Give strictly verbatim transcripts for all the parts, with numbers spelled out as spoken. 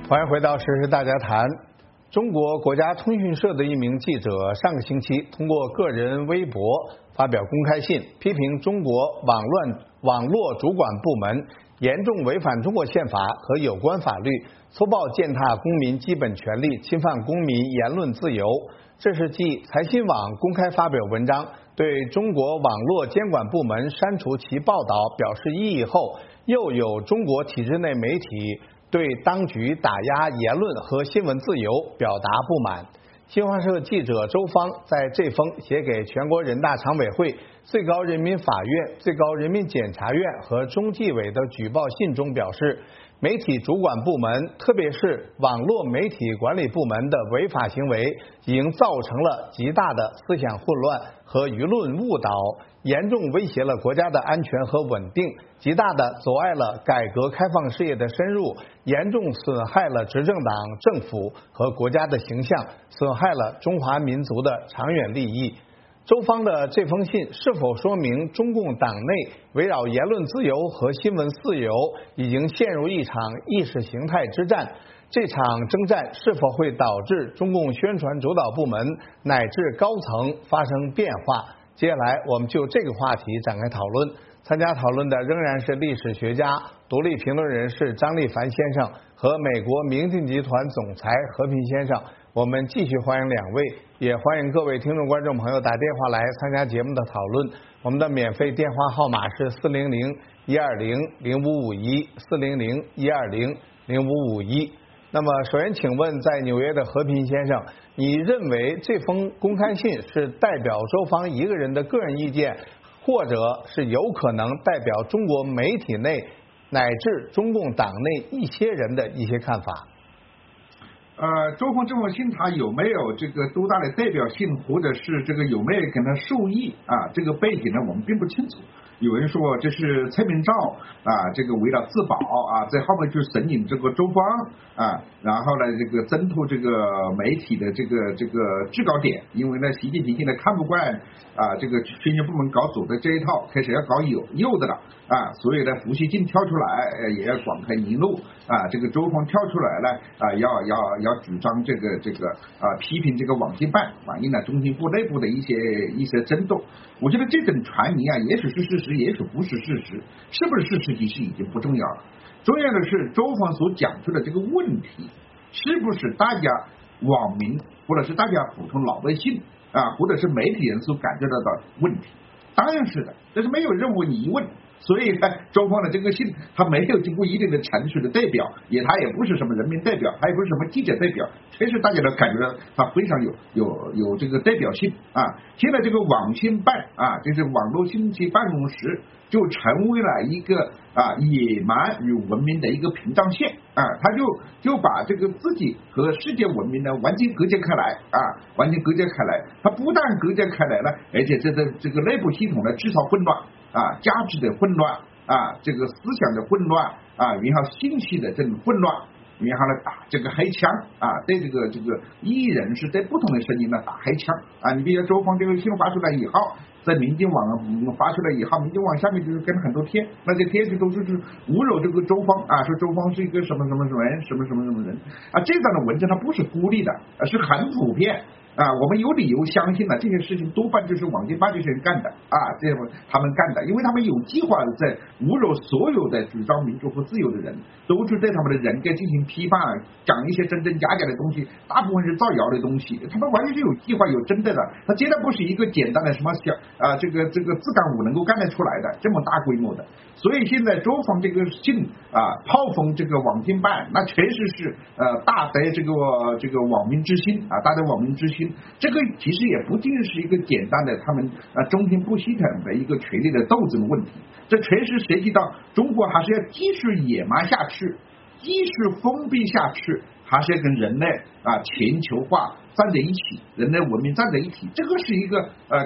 欢迎回到时事大家谈。中国国家通讯社的一名记者上个星期通过个人微博发表公开信，批评中国网乱网络主管部门严重违反中国宪法和有关法律，粗暴践踏公民基本权利，侵犯公民言论自由。这是继财新网公开发表文章对中国网络监管部门删除其报道表示异议后，又有中国体制内媒体对当局打压言论和新闻自由表达不满。新华社记者周芳在这封写给全国人大常委会、最高人民法院、最高人民检察院和中纪委的举报信中表示，媒体主管部门，特别是网络媒体管理部门的违法行为，已经造成了极大的思想混乱和舆论误导，严重威胁了国家的安全和稳定，极大的阻碍了改革开放事业的深入，严重损害了执政党政府和国家的形象，损害了中华民族的长远利益。周芳的这封信是否说明中共党内围绕言论自由和新闻自由已经陷入一场意识形态之战？这场征战是否会导致中共宣传主导部门乃至高层发生变化？接下来我们就这个话题展开讨论。参加讨论的仍然是历史学家、独立评论人士张立凡先生和美国明镜集团总裁何平先生。我们继续欢迎两位，也欢迎各位听众观众朋友打电话来参加节目的讨论。我们的免费电话号码是四零零一二零零五五一四零零一二零零五五一。那么首先请问，在纽约的和平先生，你认为这封公开信是代表周芳一个人的个人意见，或者是有可能代表中国媒体内乃至中共党内一些人的一些看法？ 呃，周芳这封信他有没有这个多大的代表性，或者是这个有没有跟他受益啊？这个背景呢，我们并不清楚。有人说这是蔡明照啊，这个为了自保啊，在后面去神隐这个周芳啊，然后呢，这个挣脱这个媒体的这个这个制高点，因为呢，习近平现在看不惯啊，这个宣传部门搞左的这一套，开始要搞右右的了啊，所以呢，胡锡进跳出来也要广开言路啊，这个周芳跳出来呢啊，要要要主张这个这个啊，批评这个网信办，反映了中情部内部的一些一些争斗。我觉得这种传言啊，也许是事实，也许不是事实，是不是事实其实已经不重要了。重要的是周芳所讲出的这个问题，是不是大家网民或者是大家普通老百姓啊，或者是媒体人所感觉到的问题？当然是的，这是没有任何疑问。所以呢，周芳的这个信，他没有经过一定的程序的代表，也他也不是什么人民代表，他也不是什么记者代表，全是大家都感觉到他非常有有有这个代表性啊。现在这个网信办啊，就是网络信息办公室，就成为了一个啊野蛮与文明的一个屏障线啊，他就就把这个自己和世界文明呢完全隔绝开来啊，完全隔绝开来。他不但隔绝开来了，而且这个这个内部系统呢制造混乱。啊，价值的混乱啊，这个思想的混乱啊，然后信息的这种混乱，然后呢打这个黑枪啊，对这个这个异议人士对不同的声音呢打黑枪啊。你比如周芳这个信发出来以后，在民进网发出来以后，民进网下面就是跟很多贴，那些贴就都是侮辱这个周芳啊，说周芳是一个什么什么什么人，什么什么什么人啊。这样的文章它不是孤立的，是很普遍。啊，我们有理由相信呢，这些事情多半就是网信办这些人干的啊，这他们干的，因为他们有计划的在侮辱所有的主张民主和自由的人，都是对他们的人格进行批判，讲一些真真假假的东西，大部分是造谣的东西，他们完全是有计划、有针对的，他绝对不是一个简单的什么小啊这个这个自干五能够干得出来的这么大规模的。所以现在周芳这个信啊炮轰这个网信办，那确实是呃大得这个这个网民之心啊，大得网民之心。这个其实也不仅是一个简单的他们啊中情部系统的一个权力的斗争问题，这确实涉及到中国还是要继续野蛮下去，继续封闭下去，还是要跟人类啊全球化站在一起，人类文明站在一起，这个是一个呃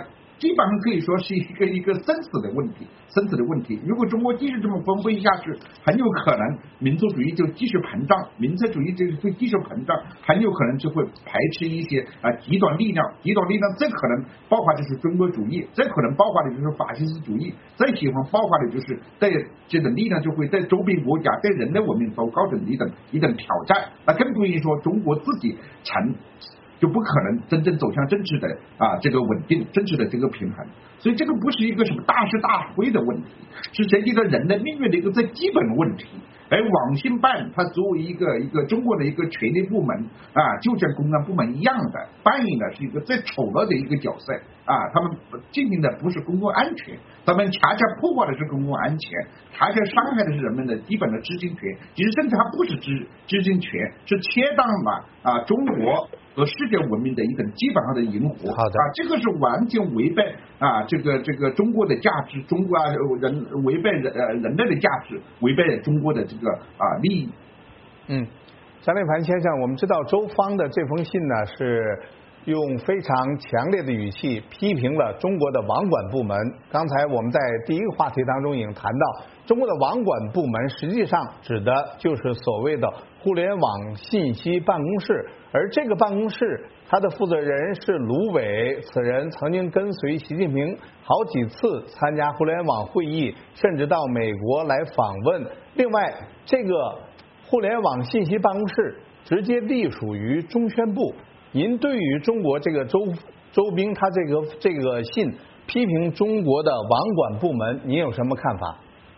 基本上可以说是一个一个生死的问题，生死的问题。如果中国继续这么分配下去，很有可能民族主义就继续膨胀，民族主义就会继续膨胀，很有可能就会排斥一些啊极端力量，极端力量这可能包括就是中国主义，这可能包括的就是法西斯主义，这喜欢包括的就是对这种力量就会对周边国家对人类文明都构成一种一种挑战，那更不用说中国自己成就不可能真正走向政治的啊这个稳定，政治的这个平衡。所以这个不是一个什么大是大非的问题，是涉及到人的命运的一个最基本的问题。而网信办它作为一个一个中国的一个权力部门啊，就像公安部门一样的，扮演的是一个最丑恶的一个角色啊。他们进行的不是公共安全，他们恰恰破坏的是公共安全，恰恰伤害的是人们的基本的知情权。其实甚至还不是知知情权，是切断了啊中国和世界文明的一种基本上的引火。 好的啊，这个是完全违背啊这个这个中国的价值，中国啊人违背人呃人类的价值，违背中国的这个啊利益。 嗯，张立凡先生，我们知道周方的这封信呢是用非常强烈的语气批评了中国的网管部门。刚才我们在第一个话题当中已经谈到，中国的网管部门实际上指的就是所谓的互联网信息办公室，而这个办公室它的负责人是卢伟，此人曾经跟随习近平好几次参加互联网会议，甚至到美国来访问。另外，这个互联网信息办公室直接隶属于中宣部。您对于中国这个周周兵他这个这个信批评中国的网管部门，您有什么看法？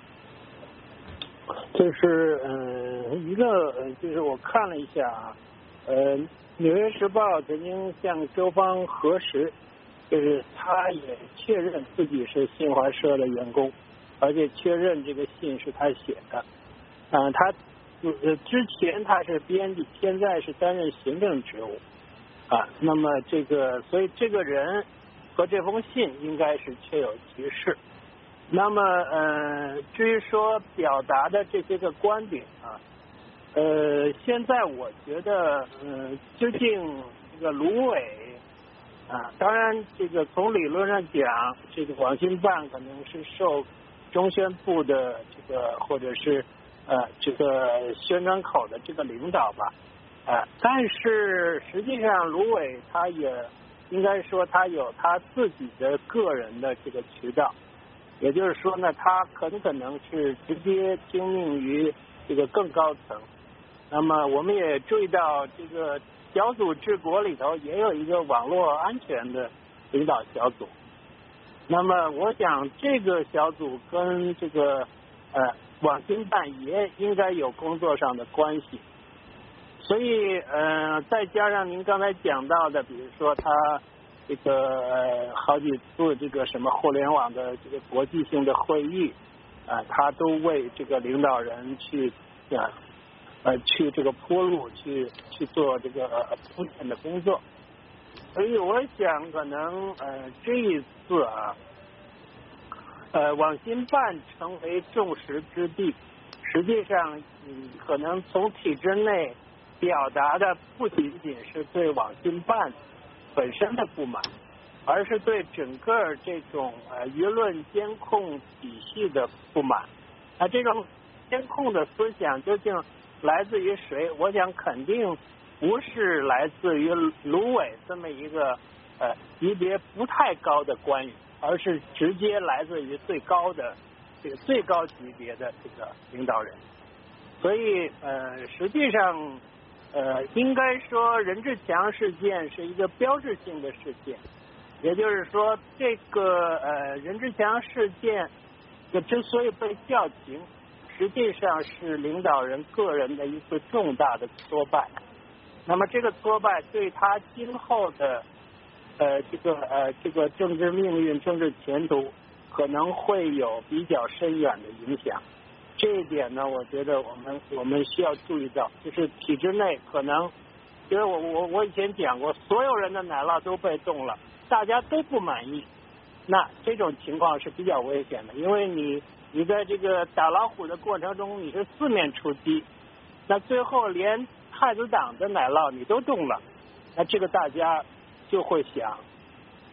就是嗯、呃，一个就是我看了一下啊，呃，《纽约时报》曾经向周方核实，就是他也确认自己是新华社的员工，而且确认这个信是他写的。啊、呃，他呃之前他是编辑，现在是担任行政职务。啊，那么这个，所以这个人和这封信应该是确有其事。那么，呃，至于说表达的这些个观点啊，呃，现在我觉得，呃，究竟这个卢伟啊，当然这个从理论上讲，这个网信办可能是受中宣部的这个或者是呃这个宣传口的这个领导吧。啊、呃，但是实际上，卢伟他也应该说他有他自己的个人的这个渠道，也就是说呢，他很可能是直接听命于这个更高层。那么我们也注意到，这个小组治国里头也有一个网络安全的领导小组。那么我想，这个小组跟这个呃网信办也应该有工作上的关系。所以，呃，再加上您刚才讲到的，比如说他这个、呃、好几次这个什么互联网的这个国际性的会议，啊、呃，他都为这个领导人去啊呃去这个铺路，去去做这个铺垫的工作。所以我想，可能呃这一次啊，呃网信办成为众矢之的，实际上嗯可能从体制内表达的不仅仅是对网信办本身的不满，而是对整个这种呃舆论监控体系的不满。那这种监控的思想究竟来自于谁？我想肯定不是来自于卢伟这么一个呃级别不太高的官员，而是直接来自于最高的这个最高级别的这个领导人。所以呃实际上。呃，应该说任志强事件是一个标志性的事件，也就是说，这个呃任志强事件的之所以被叫停，实际上是领导人个人的一次重大的挫败。那么这个挫败对他今后的呃这个呃这个政治命运、政治前途可能会有比较深远的影响。这一点呢，我觉得我们我们需要注意到，就是体制内可能，因为我我我以前讲过，所有人的奶酪都被冻了，大家都不满意，那这种情况是比较危险的，因为你你在这个打老虎的过程中，你是四面出击，那最后连太子党的奶酪你都冻了，那这个大家就会想，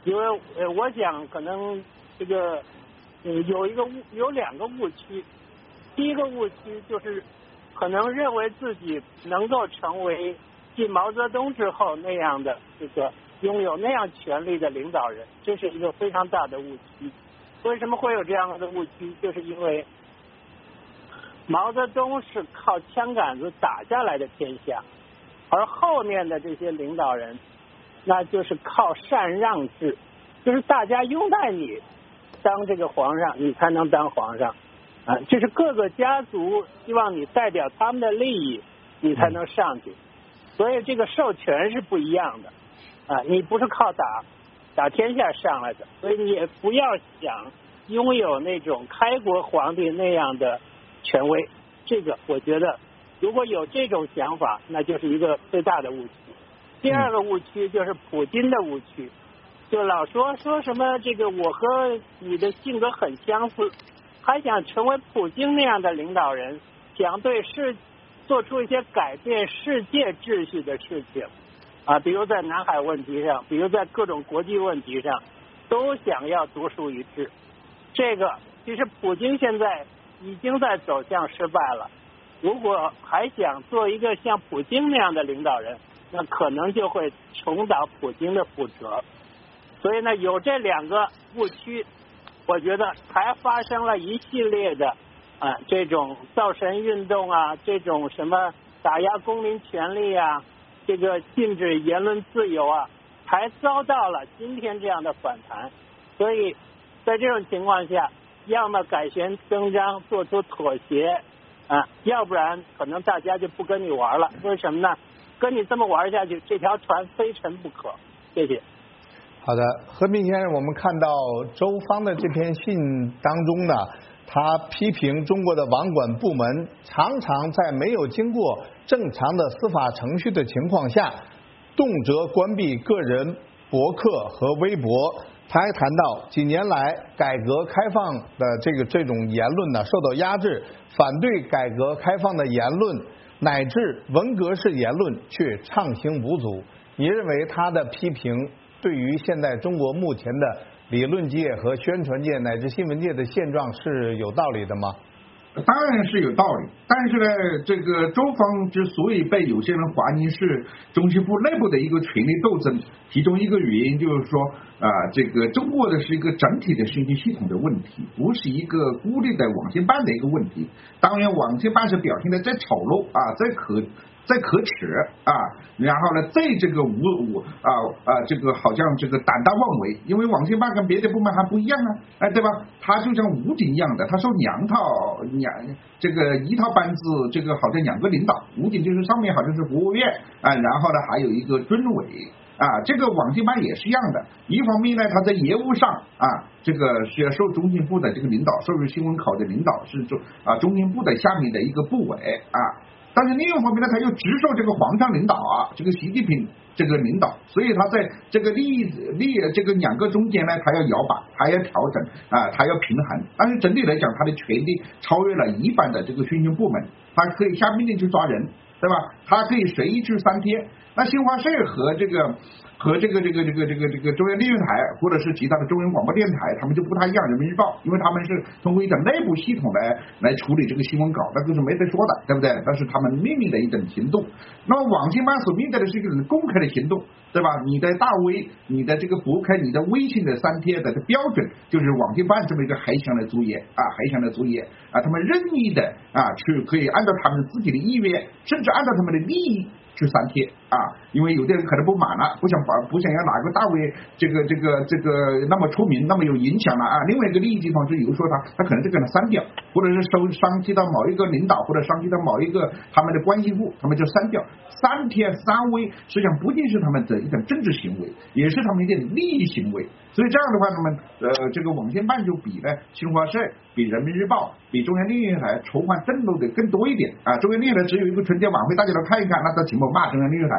因为呃，我想可能这个呃有一个误有两个误区，第一个误区就是可能认为自己能够成为继毛泽东之后那样的这个拥有那样权力的领导人，这是一个非常大的误区。为什么会有这样的误区？就是因为毛泽东是靠枪杆子打下来的天下，而后面的这些领导人，那就是靠禅让制，就是大家拥戴你当这个皇上，你才能当皇上啊。这是各个家族希望你代表他们的利益，你才能上去。所以这个授权是不一样的啊，你不是靠打打天下上来的，所以你也不要想拥有那种开国皇帝那样的权威。这个我觉得如果有这种想法，那就是一个最大的误区。第二个误区就是普京的误区，就老说说什么这个我和你的性格很相似，还想成为普京那样的领导人，想对世做出一些改变世界秩序的事情啊，比如在南海问题上，比如在各种国际问题上，都想要独树一帜。这个其实普京现在已经在走向失败了，如果还想做一个像普京那样的领导人，那可能就会重蹈普京的覆辙。所以呢，有这两个误区，我觉得才发生了一系列的啊这种造神运动啊，这种什么打压公民权利啊，这个禁止言论自由啊，才遭到了今天这样的反弹。所以在这种情况下，要么改弦更张，做出妥协啊，要不然可能大家就不跟你玩了。为什么呢？跟你这么玩下去，这条船非沉不可。谢谢。 好的，和平先生，我们看到周芳的这篇信当中呢，他批评中国的网管部门常常在没有经过正常的司法程序的情况下，动辄关闭个人博客和微博。他还谈到几年来改革开放的这个这种言论呢受到压制，反对改革开放的言论乃至文革式言论却畅行无阻。你认为他的批评对于现在中国目前的理论界和宣传界乃至新闻界的现状是有道理的吗？ 当然是有道理，但是呢，这个周芳之所以被有些人怀疑是中宣部内部的一个权力斗争，其中一个原因就是说啊、呃，这个中国的是一个整体的信息系统的问题，不是一个孤立的网信办的一个问题。当然，网信办是表现的再丑陋啊，再可。再可耻啊，然后呢，再这个无无啊啊，这个好像这个胆大妄为，因为网信办跟别的部门还不一样啊，哎，对吧？他就像武警一样的，他受两套两这个一套班子，这个好像两个领导，武警就是上面好像是国务院啊，然后呢还有一个军委啊，这个网信办也是一样的，一方面呢，他在业务上啊，这个是要受中宣部的这个领导，受新闻考的领导是中啊中宣部的下面的一个部委啊。但是另一方面呢，他又直受这个皇上领导啊，这个习近平这个领导，所以他在这个利益利这个两个中间呢，他要摇摆，他要调整啊，他要平衡。但是整体来讲，他的权力超越了一般的这个宣传部门，他可以下命令去抓人，对吧？他可以随意去删帖。那新华社和这个和这个这个这个这个这个中央电视台或者是其他的中央广播电台，他们就不太一样。人民日报，因为他们是通过一种内部系统来来处理这个新闻稿，那个是没得说的，对不对？但是他们秘密的一种行动。那么网信办所面对的是一个公开的行动，对吧？你的大 V， 你的这个博客，你的微信的删帖的标准，就是网信办这么一个黑箱的作业啊，黑箱的作业啊，他们任意的啊去可以按照他们自己的意愿，甚至按照他们的利益去删帖啊，因为有的人可能不满了，不想把不想要哪个大 V 这个这个这个那么出名，那么有影响了啊。另外一个利益集团是，比如说他他可能就给他删掉，或者是收伤及到某一个领导，或者伤及到某一个他们的关系户，他们就删掉。删帖删微，实际上不仅是他们的一种政治行为，也是他们一点利益行为。所以这样的话，那么呃这个网信办就比呢新华社、比人民日报、比中央电视台筹款挣漏的更多一点啊。中央电视台只有一个春节晚会，大家都看一看，那到请我骂中央电视台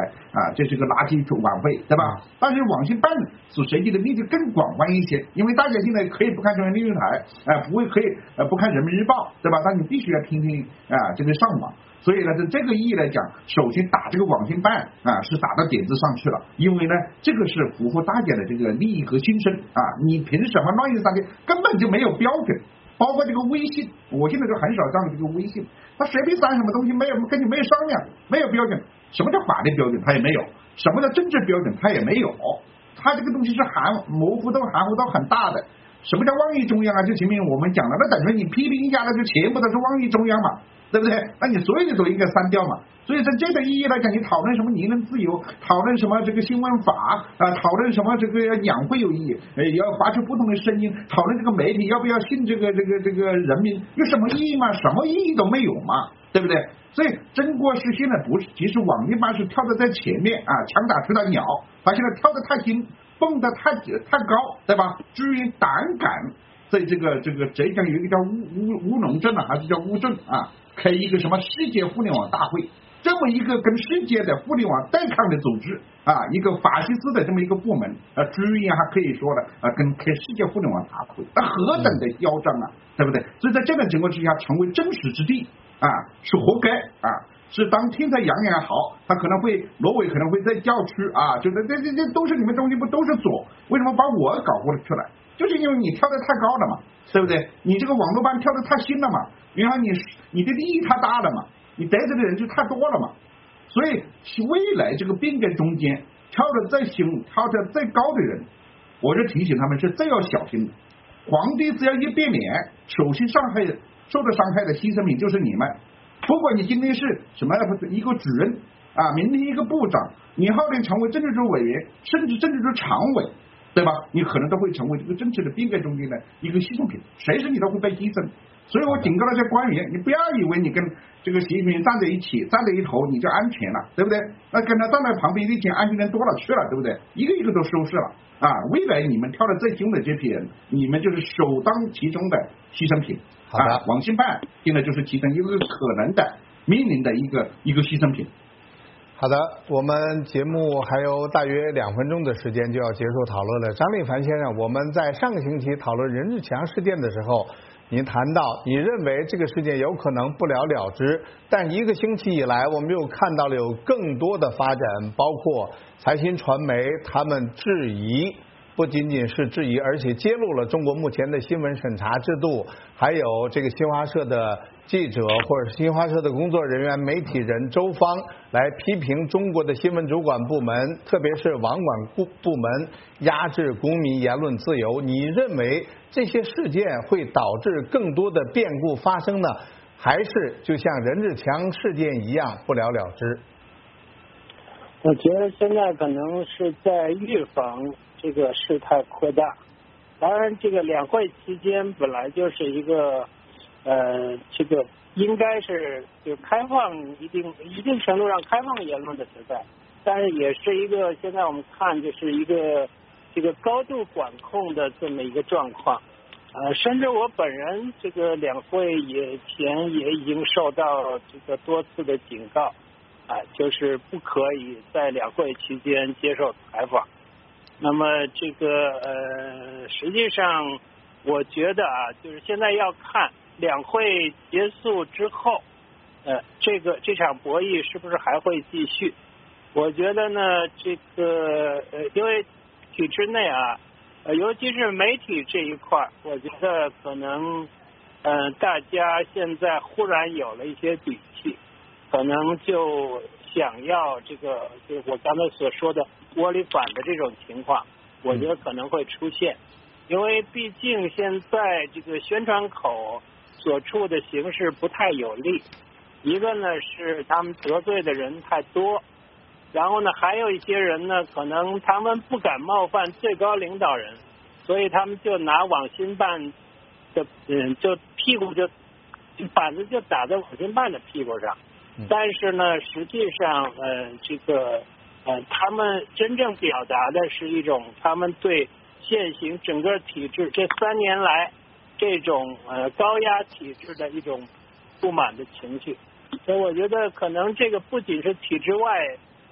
啊，这是个垃圾晚会，对吧？但是网信办所涉及的面就更广泛一些，因为大家现在可以不看中央电视台，哎、呃，不会可以呃不看人民日报，对吧？但你必须要听听啊、呃、这个上网。所以呢，从这个意义来讲，首先打这个网信办啊，是打到点子上去了，因为呢，这个是符合大家的这个利益和心声啊。你凭什么乱用三天？根本就没有标准，包括这个微信，我现在就很少上这个微信，他随便删什么东西没有跟你没有商量，没有标准。什么叫法律标准？他也没有；什么叫政治标准？他也没有。他这个东西是含模糊到含糊到很大的。什么叫妄议中央啊？就前面我们讲了，那等于你批评一下，那就全部都是妄议中央嘛。对不对？那你所有的都应该删掉嘛。所以在这个意义来讲，你讨论什么言论自由，讨论什么这个新闻法啊，讨论什么这个养会有意义，呃，要发出不同的声音，讨论这个媒体要不要信这个这个这个人民，有什么意义吗？什么意义都没有嘛，对不对？所以中国是现在不是，其实网信办是跳得在前面啊，枪打出了鸟，他现在跳得太近，蹦得太太高，对吧？至于胆敢在这个这个浙江有一个叫乌乌乌龙镇啊，还是叫乌镇啊？开一个什么世界互联网大会，这么一个跟世界的互联网对抗的组织啊，一个法西斯的这么一个部门啊，居然还可以说了啊，跟开世界互联网大会，那何等的嚣张啊，对不对？所以在这种情况之下，成为真实之地啊，是活该啊。是当天才洋洋好，他可能会罗伟可能会在叫屈啊，就是这这这都是你们中间不都是左，为什么把我搞过去了？就是因为你跳得太高了嘛，对不对？你这个网络班跳得太新了嘛，然后你你的利益太大了嘛，你得罪的人就太多了嘛，所以未来这个变革中间跳得再新、跳得再高的人，我就提醒他们是最要小心的。皇帝只要一变脸，首先伤害受到伤害的牺牲品就是你们。不管你今天是什么一个主任啊，明天一个部长，你后天成为政治局委员，甚至政治局常委，对吧？你可能都会成为这个政治的变革中间的一个牺牲品，随时你都会被牺牲。所以我警告那些官员，你不要以为你跟这个习近平站在一起，站在一头你就安全了，对不对？那跟他站在旁边，一天安全人多了去了，对不对？一个一个都收拾了啊！未来你们跳的最凶的这批人，你们就是首当其冲的牺牲品。 好的， 啊、网信办现在就是其中一个可能的面临的一个一个牺牲品。 好的，我们节目还有大约两分钟的时间就要结束讨论了。张立凡先生，我们在上个星期讨论任志强事件的时候，您谈到你认为这个事件有可能不了了之，但一个星期以来，我们又看到了有更多的发展，包括财新传媒他们质疑。不仅仅是质疑，而且揭露了中国目前的新闻审查制度，还有这个新华社的记者或者是新华社的工作人员、媒体人周芳来批评中国的新闻主管部门，特别是网管部部门压制公民言论自由。你认为这些事件会导致更多的变故发生呢，还是就像任志强事件一样不了了之？ 我觉得现在可能是在预防这个事态扩大。当然，这个两会期间本来就是一个呃，这个应该是就开放一定一定程度上开放言论的时代，但是也是一个现在我们看就是一个这个高度管控的这么一个状况。呃，甚至我本人这个两会也前也已经受到这个多次的警告。啊，就是不可以在两会期间接受采访。那么这个呃，实际上我觉得啊，就是现在要看两会结束之后，呃，这个这场博弈是不是还会继续？我觉得呢，这个呃，因为体制内啊，呃，尤其是媒体这一块，我觉得可能呃，大家现在忽然有了一些底气。可能就想要这个，就我刚才所说的窝里反的这种情况，我觉得可能会出现，因为毕竟现在这个宣传口所处的形势不太有利。一个呢是他们得罪的人太多，然后呢还有一些人呢，可能他们不敢冒犯最高领导人，所以他们就拿网信办的嗯，就屁股就板子就打在网信办的屁股上。但是呢，实际上，呃，这个，呃，他们真正表达的是一种他们对现行整个体制这三年来这种呃高压体制的一种不满的情绪。所以我觉得可能这个不仅是体制外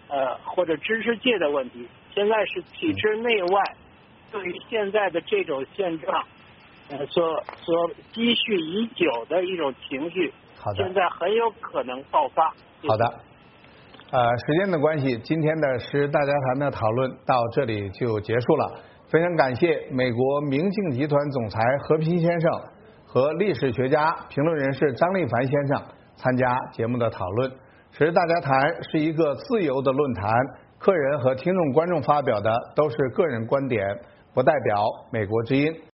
呃或者知识界的问题，现在是体制内外对于现在的这种现状，呃所所积蓄已久的一种情绪， 好的， 现在很有可能爆发。 好的，呃，时间的关系，今天的时大家谈的讨论到这里就结束了。非常感谢美国明镜集团总裁何平先生和历史学家、评论人士张立凡先生参加节目的讨论。时大家谈是一个自由的论坛，客人和听众观众发表的都是个人观点，不代表美国之音。